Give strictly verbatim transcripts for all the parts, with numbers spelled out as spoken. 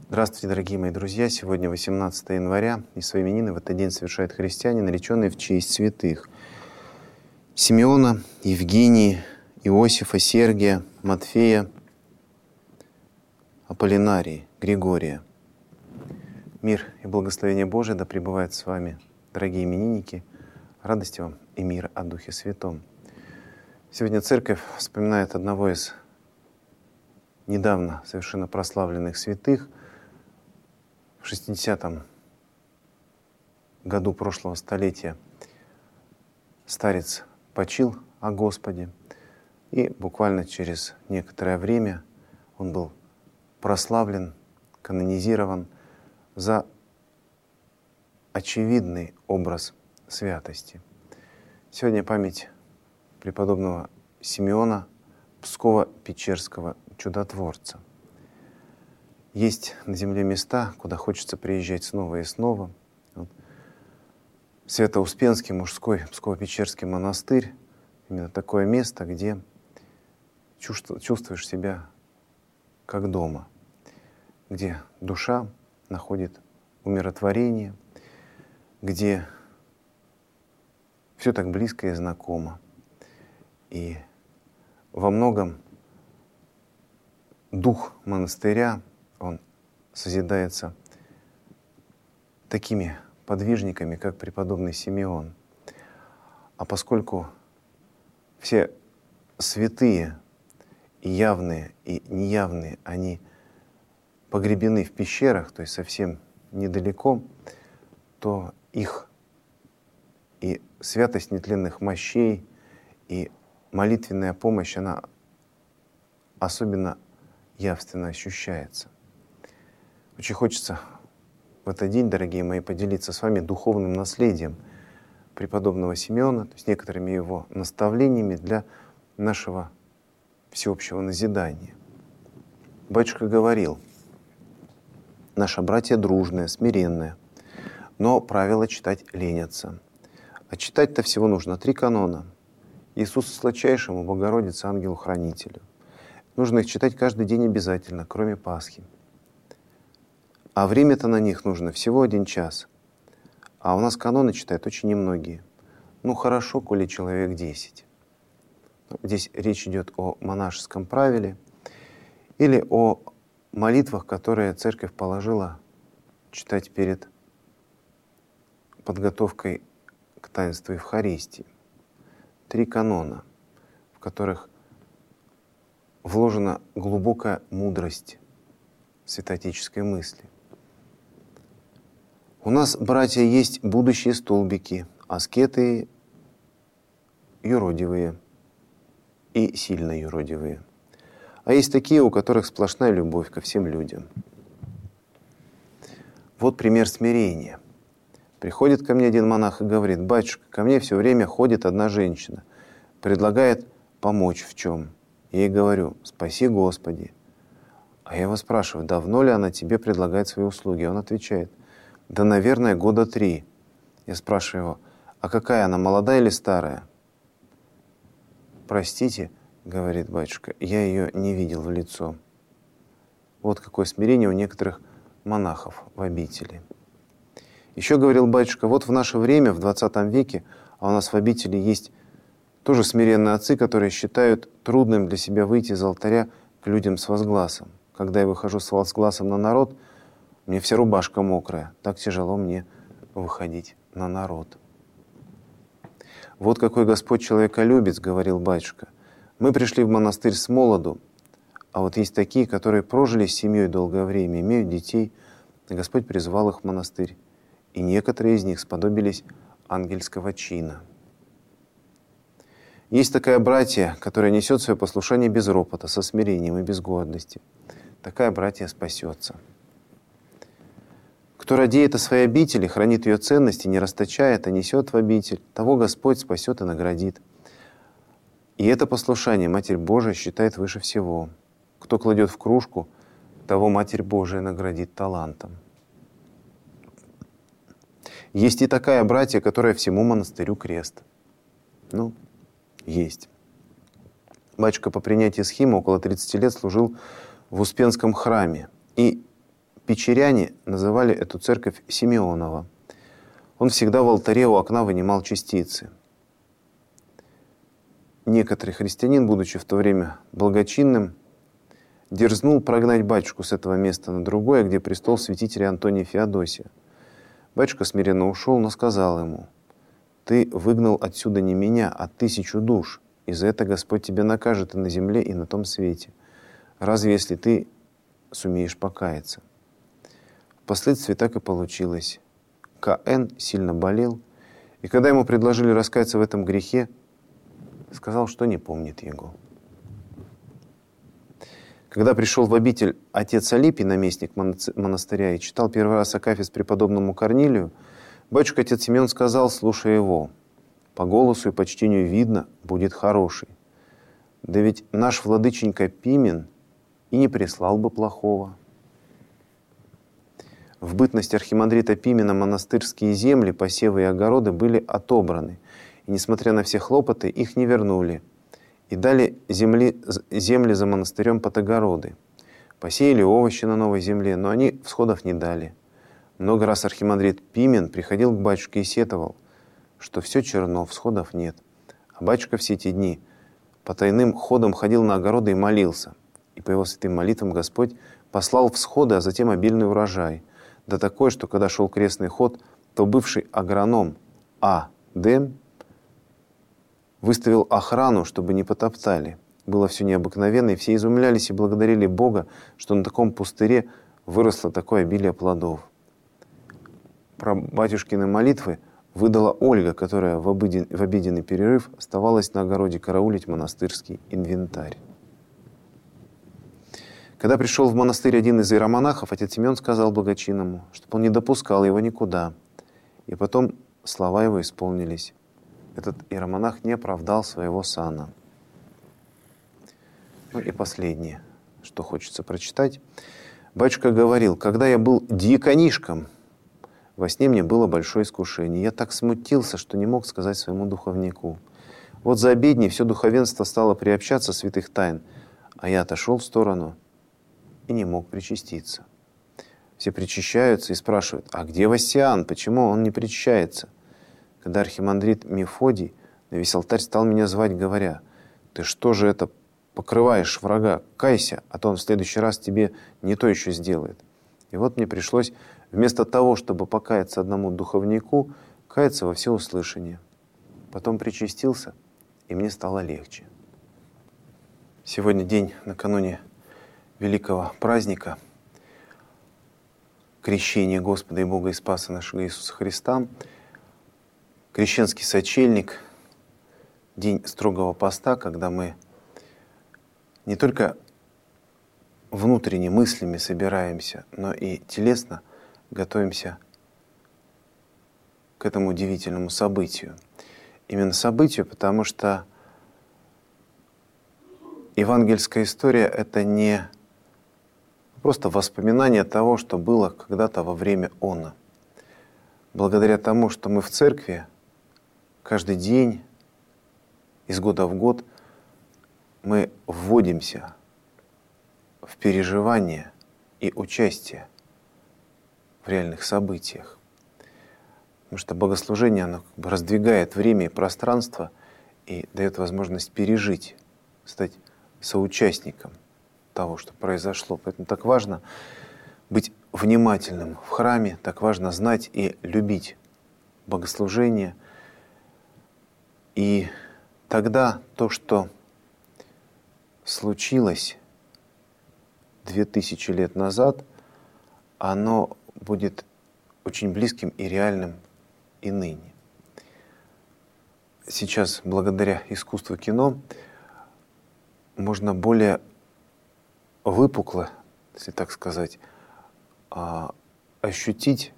Здравствуйте, дорогие мои друзья! Сегодня восемнадцатое января, и свои именины в этот день совершают христиане, нареченные в честь святых Симеона, Евгении, Иосифа, Сергия, Матфея, Аполлинарии, Григория. Мир и благословение Божие да пребывает с вами, дорогие именинники, радости вам и мир о Духе Святом. Сегодня Церковь вспоминает одного из недавно совершенно прославленных святых. В шестидесятом году прошлого столетия старец почил о Господе, и буквально через некоторое время он был прославлен, канонизирован за очевидный образ святости. Сегодня память преподобного Симеона, Псково-Печерского чудотворца. Есть на земле места, куда хочется приезжать снова и снова. Вот. Свято-Успенский мужской Псково-Печерский монастырь — именно такое место, где чувствуешь себя как дома, где душа находит умиротворение, где все так близко и знакомо. И во многом дух монастыря, он созидается такими подвижниками, как преподобный Симеон. А поскольку все святые, и явные, и неявные, они погребены в пещерах, то есть совсем недалеко, то их и святость нетленных мощей, и молитвенная помощь, она особенно явственно ощущается. Очень хочется в этот день, дорогие мои, поделиться с вами духовным наследием преподобного Симеона, то есть некоторыми его наставлениями для нашего всеобщего назидания. Батюшка говорил: «Наша братья дружная, смиренная, но правила читать ленятся. А читать-то всего нужно три канона: Иисусу Сладчайшему, Богородице, Ангелу-Хранителю. Нужно их читать каждый день обязательно, кроме Пасхи. А время-то на них нужно всего один час. А у нас каноны читают очень немногие. Ну хорошо, коли человек десять». Здесь речь идет о монашеском правиле или о молитвах, которые Церковь положила читать перед подготовкой к таинству Евхаристии. Три канона, в которых вложена глубокая мудрость святоотеческой мысли. У нас, братья, есть будущие столбики, аскеты юродивые и сильно юродивые. А есть такие, у которых сплошная любовь ко всем людям. Вот пример смирения. Приходит ко мне один монах и говорит: «Батюшка, ко мне все время ходит одна женщина, предлагает помочь в чем». Я ей говорю: «Спаси Господи». А я его спрашиваю: «Давно ли она тебе предлагает свои услуги?» Он отвечает: «Да, наверное, года три». Я спрашиваю его: «А какая она, молодая или старая?» «Простите, — говорит батюшка, — я ее не видел в лицо». Вот какое смирение у некоторых монахов в обители. Еще говорил батюшка: вот в наше время, в двадцатом веке, а у нас в обители есть тоже смиренные отцы, которые считают трудным для себя выйти из алтаря к людям с возгласом. Когда я выхожу с возгласом на народ, мне вся рубашка мокрая, так тяжело мне выходить на народ. Вот какой Господь человеколюбец, говорил батюшка. Мы пришли в монастырь с молоду, а вот есть такие, которые прожили с семьей долгое время, имеют детей, и Господь призвал их в монастырь, и некоторые из них сподобились ангельского чина. Есть такая братья, которая несет свое послушание без ропота, со смирением и без гордости. Такая братья спасется. Кто радеет о своей обители, хранит ее ценности, не расточает, а несет в обитель, того Господь спасет и наградит. И это послушание Матерь Божия считает выше всего. Кто кладет в кружку, того Матерь Божия наградит талантом. Есть и такая братья, которая всему монастырю крест. Ну, есть. Батюшка по принятии схимы около тридцати лет служил в Успенском храме. И печеряне называли эту церковь Симеонова. Он всегда в алтаре у окна вынимал частицы. Некоторый христианин, будучи в то время благочинным, дерзнул прогнать батюшку с этого места на другое, где престол святителя Антония Феодосия. Батюшка смиренно ушел, но сказал ему: «Ты выгнал отсюда не меня, а тысячу душ, и за это Господь тебя накажет и на земле, и на том свете. Разве если ты сумеешь покаяться?» Впоследствии так и получилось. К Н сильно болел, и когда ему предложили раскаяться в этом грехе, сказал, что не помнит его. Когда пришел в обитель отец Алипий, наместник монастыря, и читал первый раз акафист преподобному Корнилию, батюшка отец Симеон сказал, слушая его: «По голосу и почтению видно, будет хороший. Да ведь наш владыченька Пимен и не прислал бы плохого». В бытность архимандрита Пимена монастырские земли, посевы и огороды были отобраны, и, несмотря на все хлопоты, их не вернули, и дали земли, земли за монастырем под огороды. Посеяли овощи на новой земле, но они всходов не дали. Много раз архимандрит Пимен приходил к батюшке и сетовал, что все черно, всходов нет. А батюшка все эти дни по тайным ходам ходил на огороды и молился. И по его святым молитвам Господь послал всходы, а затем обильный урожай. Да такой, что когда шел крестный ход, то бывший агроном А. Дэм выставил охрану, чтобы не потоптали. Было все необыкновенно, и все изумлялись и благодарили Бога, что на таком пустыре выросло такое обилие плодов. Про батюшкины молитвы выдала Ольга, которая в обыден, в обеденный перерыв оставалась на огороде караулить монастырский инвентарь. Когда пришел в монастырь один из иеромонахов, отец Симеон сказал благочинному, чтобы он не допускал его никуда. И потом слова его исполнились. Этот иеромонах не оправдал своего сана. Ну и последнее, что хочется прочитать. Батюшка говорил: когда я был дьяконишком, во сне мне было большое искушение. Я так смутился, что не мог сказать своему духовнику. Вот за обедней все духовенство стало приобщаться святых тайн, а я отошел в сторону и не мог причаститься. Все причащаются и спрашивают: а где Вассиан? Почему он не причащается? Когда архимандрит Мефодий на весь алтарь стал меня звать, говоря: ты что же это покрываешь врага? Кайся, а то он в следующий раз тебе не то еще сделает. И вот мне пришлось вместо того, чтобы покаяться одному духовнику, каяться во всеуслышание. Потом причастился, и мне стало легче. Сегодня день накануне великого праздника крещения Господа и Бога и Спаса нашего Иисуса Христа, крещенский сочельник, день строгого поста, когда мы не только внутренне мыслями собираемся, но и телесно готовимся к этому удивительному событию. Именно событию, потому что евангельская история — это не просто воспоминание того, что было когда-то во время оно. Благодаря тому, что мы в церкви каждый день, из года в год, мы вводимся в переживание и участие в реальных событиях. Потому что богослужение, оно как бы раздвигает время и пространство и дает возможность пережить, стать соучастником того, что произошло. Поэтому так важно быть внимательным в храме, так важно знать и любить богослужение. И тогда то, что случилось две тысячи лет назад, оно будет очень близким и реальным и ныне. Сейчас, благодаря искусству кино, можно более выпукло, если так сказать, ощутить,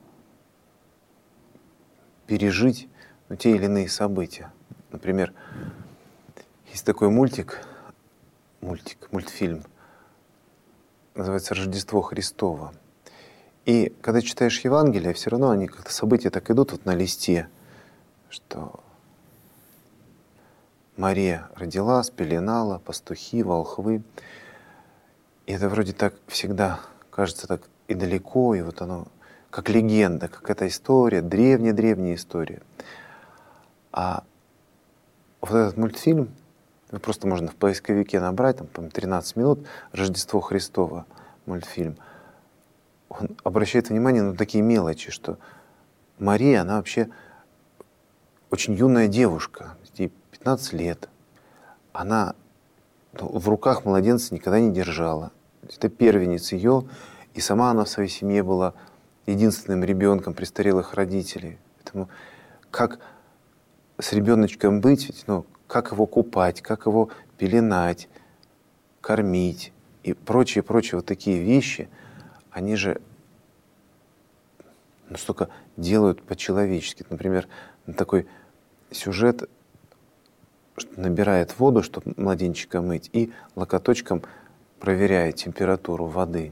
пережить ну, те или иные события. Например, есть такой мультик, мультик, мультфильм, называется «Рождество Христово». И когда читаешь Евангелие, все равно они как-то события так идут вот на листе, что Мария родила, спеленала, пастухи, волхвы. И это вроде так всегда кажется так и далеко, и вот оно как легенда, как эта история, древняя-древняя история. А вот этот мультфильм, ну, просто можно в поисковике набрать, там, по-моему, тринадцать минут, «Рождество Христово» мультфильм, он обращает внимание на такие мелочи, что Мария, она вообще очень юная девушка, ей пятнадцать лет. Она в руках младенца никогда не держала. Это первенец ее, и сама она в своей семье была единственным ребенком престарелых родителей. Поэтому как с ребеночком быть, ну, как его купать, как его пеленать, кормить и прочие, прочие вот такие вещи, они же ну, столько делают по-человечески. Например, такой сюжет, что набирает воду, чтобы младенчика мыть, и локоточком проверяет температуру воды.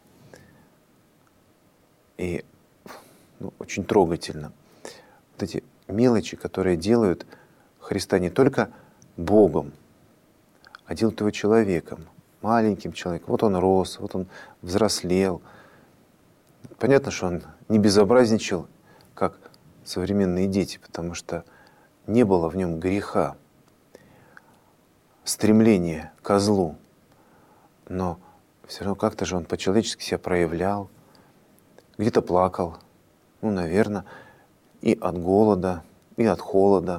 И ну, очень трогательно. Вот эти мелочи, которые делают Христа не только Богом, а делают его человеком, маленьким человеком. Вот он рос, вот он взрослел. Понятно, что он не безобразничал, как современные дети, потому что не было в нем греха, стремления к злу. Но все равно как-то же он по-человечески себя проявлял, где-то плакал, ну, наверное, и от голода, и от холода.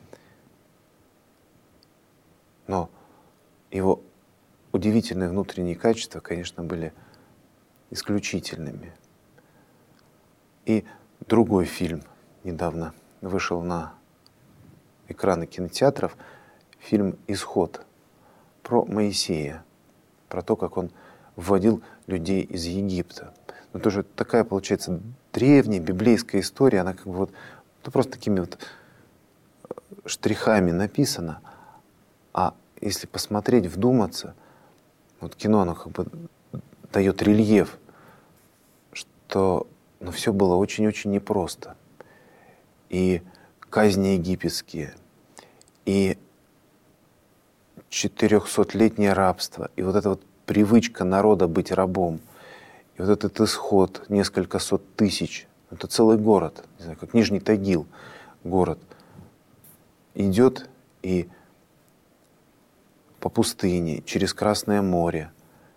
Но его удивительные внутренние качества, конечно, были исключительными. И другой фильм недавно вышел на экраны кинотеатров, фильм «Исход» про Моисея, про то, как он вводил людей из Египта. Но тоже такая, получается, древняя библейская история, она как бы вот ну, просто такими вот штрихами написана. А если посмотреть, вдуматься, вот кино, оно как бы дает рельеф, что ну, все было очень-очень непросто. И казни египетские, и четырехсотлетнее рабство, и вот эта вот привычка народа быть рабом, и вот этот исход, несколько сот тысяч, это целый город, не знаю, как Нижний Тагил город, идет и по пустыне, через Красное море,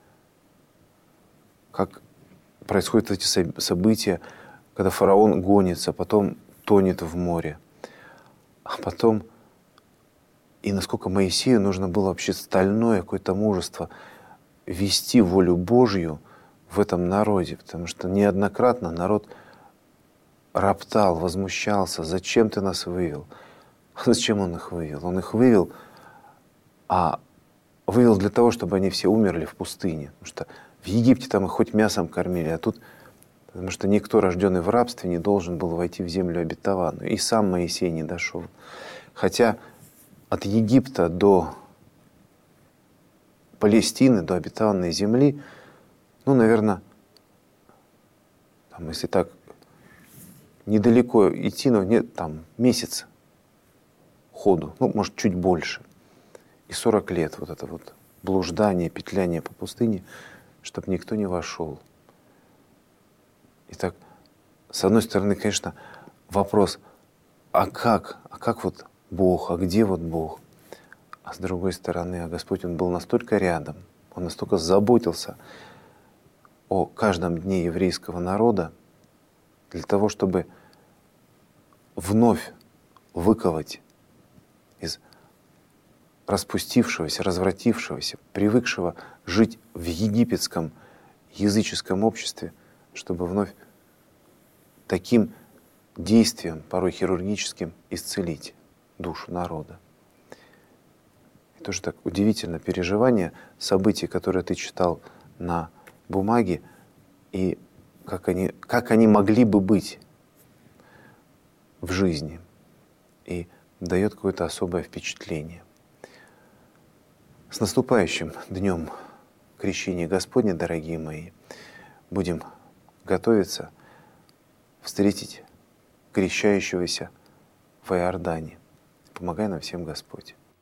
как происходят эти события, когда фараон гонится, потом тонет в море, а потом и насколько Моисею нужно было вообще стальное какое-то мужество вести волю Божью в этом народе, потому что неоднократно народ роптал, возмущался, зачем ты нас вывел? Зачем он их вывел? Он их вывел, а вывел для того, чтобы они все умерли в пустыне. Потому что в Египте там их хоть мясом кормили, а тут, потому что никто, рожденный в рабстве, не должен был войти в землю обетованную. И сам Моисей не дошел. Хотя от Египта до Палестины, до обетованной земли, ну, наверное, там, если так недалеко идти, но нет, там месяц ходу, ну, может, чуть больше. И сорок лет вот это вот блуждание, петляние по пустыне, чтобы никто не вошел. Итак, с одной стороны, конечно, вопрос, а как, а как вот Бог, а где вот Бог? А с другой стороны, а Господь, Он был настолько рядом, Он настолько заботился о каждом дне еврейского народа для того, чтобы вновь выковать из распустившегося, развратившегося, привыкшего жить в египетском языческом обществе, чтобы вновь таким действием, порой хирургическим, исцелить душу народа. И тоже так удивительно переживание событий, которые ты читал на бумаге, и как они, как они могли бы быть в жизни. И дает какое-то особое впечатление. С наступающим днем Крещения Господня, дорогие мои! Будем готовиться встретить крещающегося в Иордане. Помогай нам всем Господь.